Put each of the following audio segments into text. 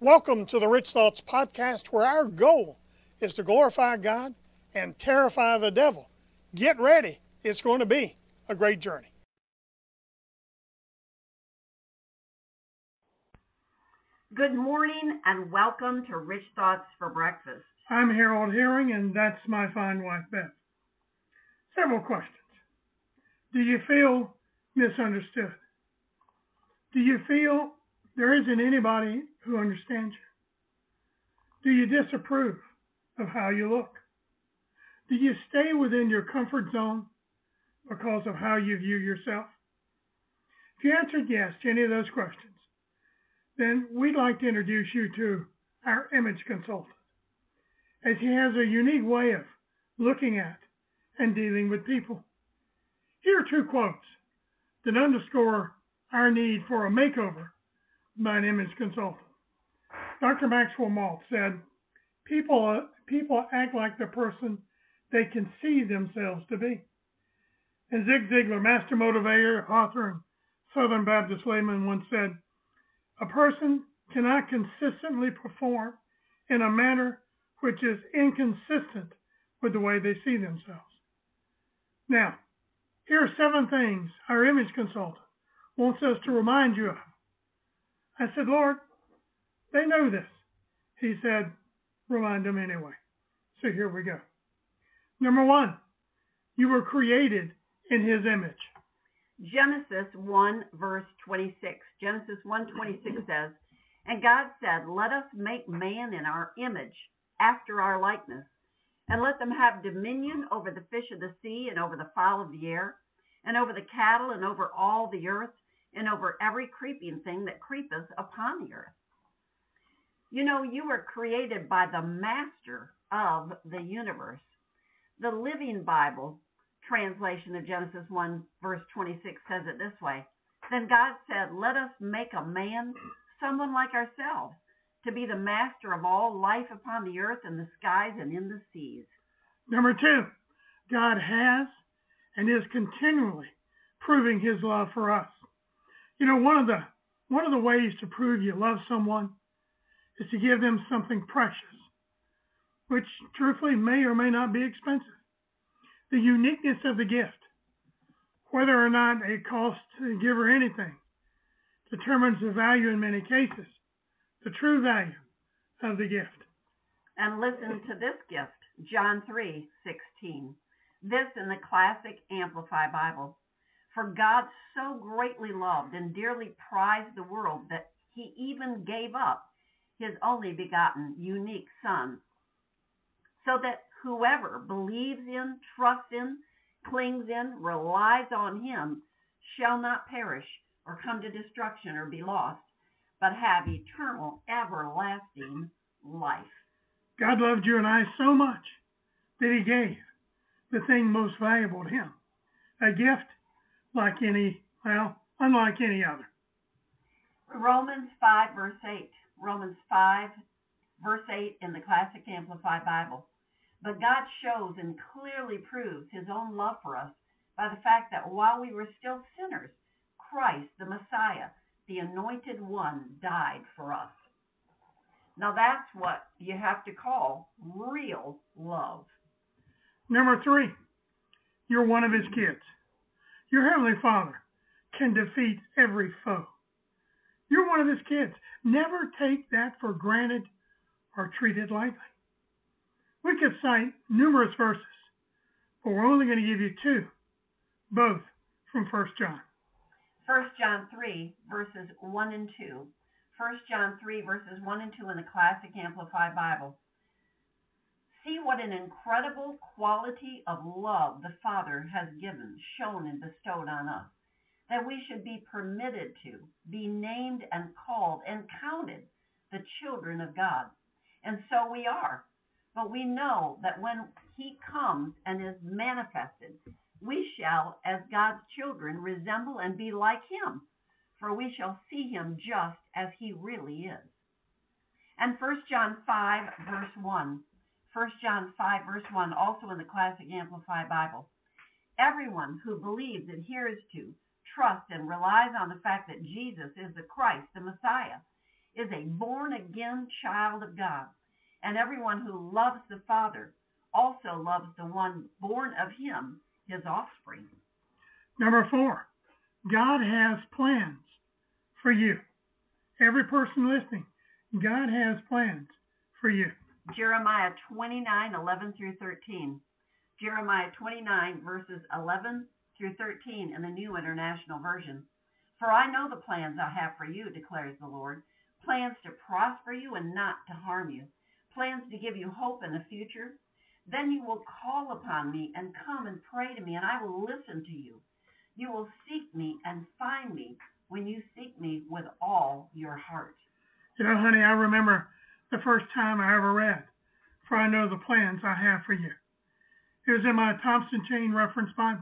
Welcome to the Rich Thoughts Podcast, where our goal is to glorify God and terrify the devil. Get ready. It's going to be a great journey. Good morning and welcome to Rich Thoughts for Breakfast. I'm Harold Herring, and that's my fine wife, Beth. Several questions. Do you feel misunderstood? Do you feel there isn't anybody who understands you? Do you disapprove of how you look? Do you stay within your comfort zone because of how you view yourself? If you answered yes to any of those questions, then we'd like to introduce you to our image consultant, as he has a unique way of looking at and dealing with people. Here are two quotes that underscore our need for a makeover by an image consultant. Dr. Maxwell Maltz said, people act like the person they conceive themselves to be. And Zig Ziglar, master motivator, author, and Southern Baptist layman, once said, a person cannot consistently perform in a manner which is inconsistent with the way they see themselves. Now, here are 7 things our image consultant wants us to remind you of. I said, Lord, they know this. He said, remind them anyway. So here we go. Number 1, you were created in his image. Genesis 1 verse 26. Genesis 1:26 says, and God said, let us make man in our image, after our likeness, and let them have dominion over the fish of the sea, and over the fowl of the air, and over the cattle, and over all the earth, and over every creeping thing that creepeth upon the earth. You know, you were created by the master of the universe. The Living Bible translation of Genesis 1 verse 26 says it this way. Then God said, let us make a man, someone like ourselves, to be the master of all life upon the earth and the skies and in the seas. Number 2, God has and is continually proving his love for us. You know, one of the ways to prove you love someone is to give them something precious, which truthfully may or may not be expensive. The uniqueness of the gift, whether or not it costs the giver anything, determines the value in many cases, the true value of the gift. And listen to this gift, John 3:16. This in the Classic Amplified Bible. For God so greatly loved and dearly prized the world that he even gave up his only begotten, unique Son, so that whoever believes in, trusts in, clings in, relies on him, shall not perish or come to destruction or be lost, but have eternal, everlasting life. God loved you and I so much that he gave the thing most valuable to him, a gift unlike any other. Romans 5 verse 8. Romans 5 verse 8 in the Classic Amplified Bible. But God shows and clearly proves his own love for us by the fact that while we were still sinners, Christ, the Messiah, the Anointed One, died for us. Now that's what you have to call real love. Number 3, you're one of his kids. Your Heavenly Father can defeat every foe. You're one of his kids. Never take that for granted or treat it lightly. We could cite numerous verses, but we're only going to give you 2, both from 1 John. 1 John 3 verses 1 and 2. 1 John 3 verses 1 and 2 in the Classic Amplified Bible. See what an incredible quality of love the Father has given, shown, and bestowed on us, that we should be permitted to be named and called and counted the children of God. And so we are. But we know that when he comes and is manifested, we shall, as God's children, resemble and be like him, for we shall see him just as he really is. And 1 John 5 verse 1. 1 John 5 verse 1, also in the Classic Amplified Bible. Everyone who believes, adheres to, trusts, and relies on the fact that Jesus is the Christ, the Messiah, is a born-again child of God, and everyone who loves the Father also loves the one born of him, his offspring. Number 4, God has plans for you. Every person listening, God has plans for you. Jeremiah 29:11 through 13. Jeremiah 29, verses 11 through 13 in the New International Version. For I know the plans I have for you, declares the Lord, plans to prosper you and not to harm you, plans to give you hope in the future. Then you will call upon me and come and pray to me, and I will listen to you. You will seek me and find me when you seek me with all your heart. You know, honey, I remember the first time I ever read, for I know the plans I have for you. It was in my Thompson Chain Reference Bible.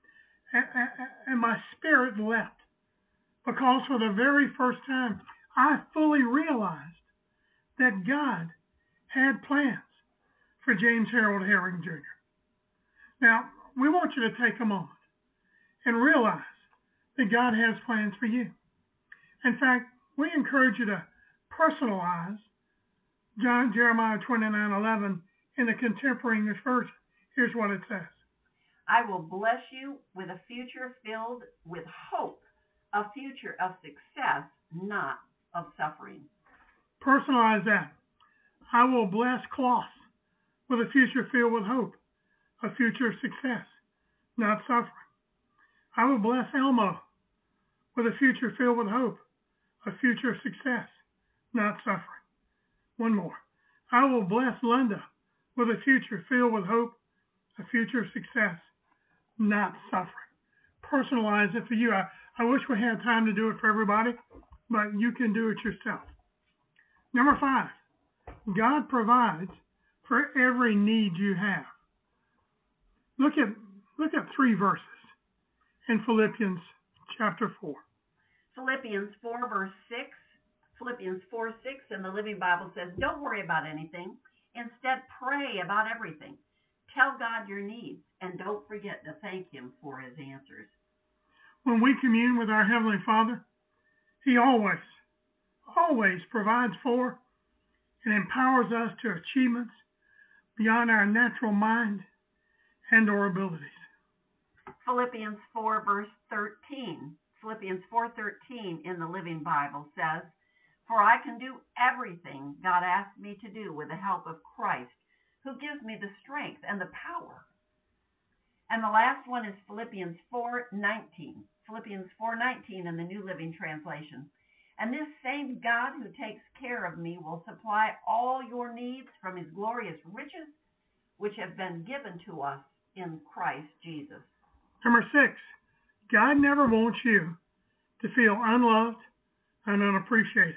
And my spirit leapt, because for the very first time, I fully realized that God had plans for James Harold Herring Jr. Now, we want you to take a moment and realize that God has plans for you. In fact, we encourage you to personalize Jeremiah 29:11 in the Contemporary English Version. Here's what it says. I will bless you with a future filled with hope, a future of success, not of suffering. Personalize that. I will bless Klaus with a future filled with hope, a future of success, not suffering. I will bless Elmo with a future filled with hope, a future of success, not suffering. One more. I will bless Linda with a future filled with hope, a future of success, not suffering. Personalize it for you. I wish we had time to do it for everybody, but you can do it yourself. Number 5, God provides for every need you have. Look at 3 verses in Philippians chapter 4. Philippians 4, verse 6. Philippians 4:6 in the Living Bible says, don't worry about anything. Instead, pray about everything. Tell God your needs, and don't forget to thank him for his answers. When we commune with our Heavenly Father, he always provides for and empowers us to achievements beyond our natural mind and our abilities. Philippians 4, verse 13. Philippians 4:13 in the Living Bible says, for I can do everything God asked me to do with the help of Christ, who gives me the strength and the power. And the last one is Philippians 4:19. Philippians 4:19 in the New Living Translation. And this same God who takes care of me will supply all your needs from his glorious riches, which have been given to us in Christ Jesus. Number 6, God never wants you to feel unloved and unappreciated.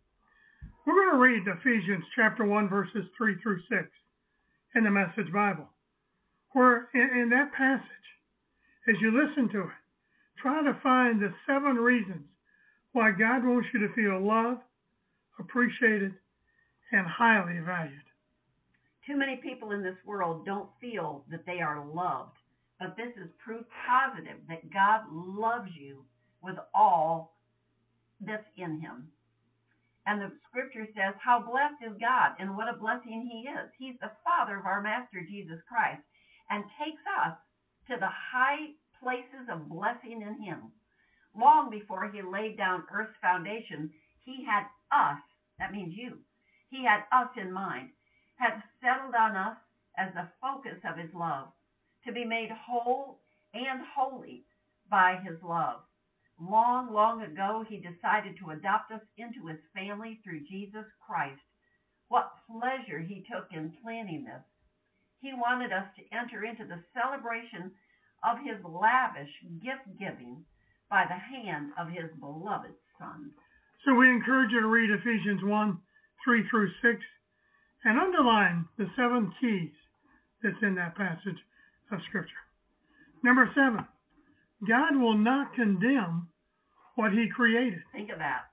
We're going to read Ephesians chapter 1, verses 3 through 6 in the Message Bible, where in that passage, as you listen to it, try to find the 7 reasons why God wants you to feel loved, appreciated, and highly valued. Too many people in this world don't feel that they are loved, but this is proof positive that God loves you with all that's in him. And the scripture says, how blessed is God, and what a blessing he is. He's the Father of our Master Jesus Christ, and takes us to the high places of blessing in him. Long before he laid down earth's foundation, he had us, that means you, he had us in mind, had settled on us as the focus of his love, to be made whole and holy by his love. Long, long ago, he decided to adopt us into his family through Jesus Christ. What pleasure he took in planning this. He wanted us to enter into the celebration of his lavish gift-giving by the hand of his beloved Son. So we encourage you to read Ephesians 1, 3 through 6, and underline the 7 keys that's in that passage of Scripture. Number 7, God will not condemn what he created. Think of that.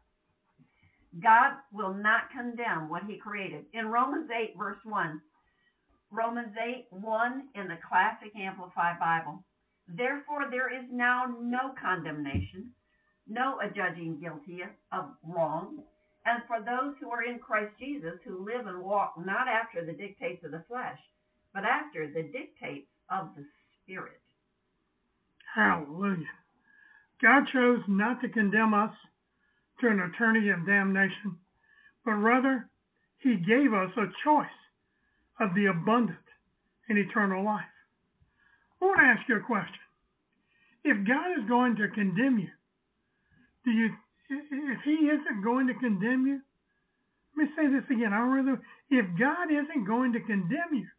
God will not condemn what he created. In Romans 8, verse 1, Romans 8:1 in the Classic Amplified Bible. Therefore, there is now no condemnation, no adjudging guilty of wrong, And for those who are in Christ Jesus, who live and walk not after the dictates of the flesh, but after the dictates of the Spirit. Hallelujah. God chose not to condemn us to an eternity of damnation, but rather he gave us a choice of the abundant and eternal life. I want to ask you a question. If God is going to condemn you, if he isn't going to condemn you, let me say this again. If God isn't going to condemn you,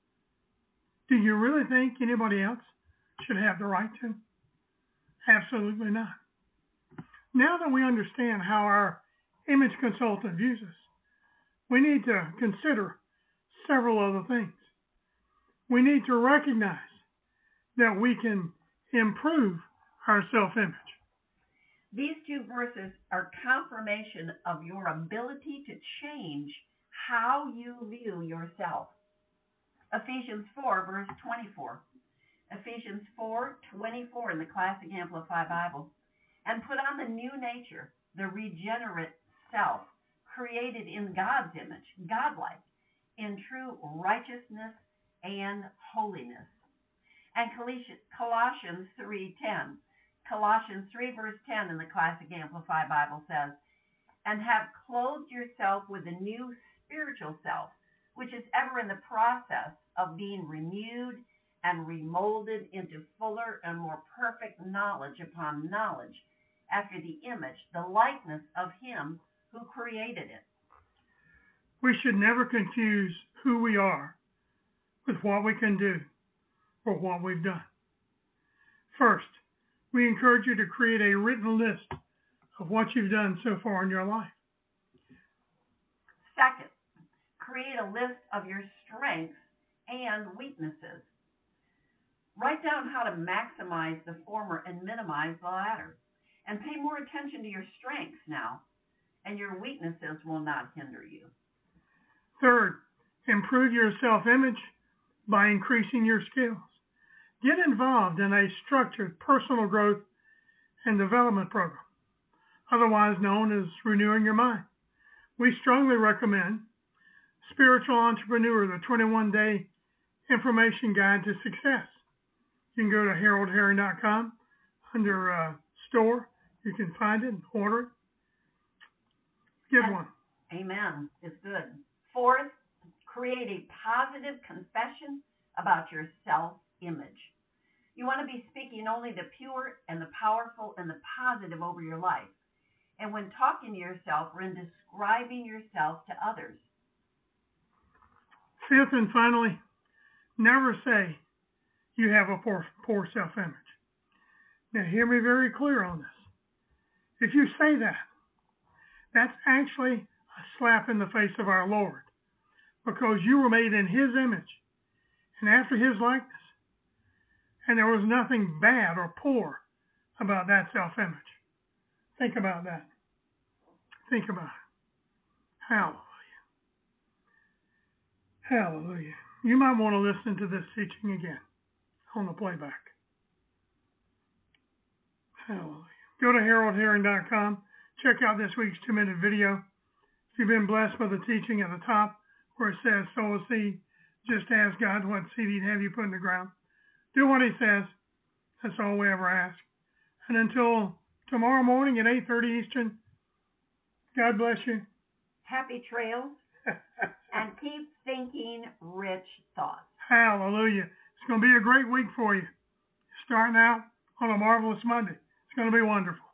do you really think anybody else should have the right to? Absolutely not. Now that we understand how our image consultant views us, we need to consider several other things. We need to recognize that we can improve our self-image. These two verses are confirmation of your ability to change how you view yourself. Ephesians 4, verse 24. Ephesians 4:24 in the Classic Amplified Bible. And put on the new nature, the regenerate self, created in God's image, godlike, in true righteousness and holiness. And Colossians 3:10. Colossians 3, verse 10 in the Classic Amplified Bible says, and have clothed yourself with a new spiritual self, which is ever in the process of being renewed and remolded into fuller and more perfect knowledge upon knowledge, after the image, the likeness of him who created it. We should never confuse who we are with what we can do or what we've done. First, we encourage you to create a written list of what you've done so far in your life. Second, create a list of your strengths and weaknesses. Write down how to maximize the former and minimize the latter. And pay more attention to your strengths now, and your weaknesses will not hinder you. Third, improve your self-image by increasing your skills. Get involved in a structured personal growth and development program, otherwise known as Renewing Your Mind. We strongly recommend Spiritual Entrepreneur, the 21-day information guide to success. You can go to haroldherring.com under store. You can find it and order it. Get one. Amen. It's good. Fourth, create a positive confession about your self-image. You want to be speaking only the pure and the powerful and the positive over your life. And when talking to yourself or in describing yourself to others. Fifth and finally, never say you have a poor self-image. Now hear me very clear on this. If you say that, that's actually a slap in the face of our Lord, because you were made in his image and after his likeness, and there was nothing bad or poor about that self-image. Think about that. Think about it. Hallelujah. Hallelujah. You might want to listen to this teaching again on the playback. Hallelujah. Go to haroldherring.com. Check out this week's 2-minute video. If you've been blessed by the teaching at the top where it says sow a seed, just ask God what seed he'd have you put in the ground. Do what he says. That's all we ever ask. And until tomorrow morning at 8:30 Eastern, God bless you. Happy trails. And keep thinking rich thoughts. Hallelujah. It's going to be a great week for you. Starting out on a marvelous Monday. It's going to be wonderful.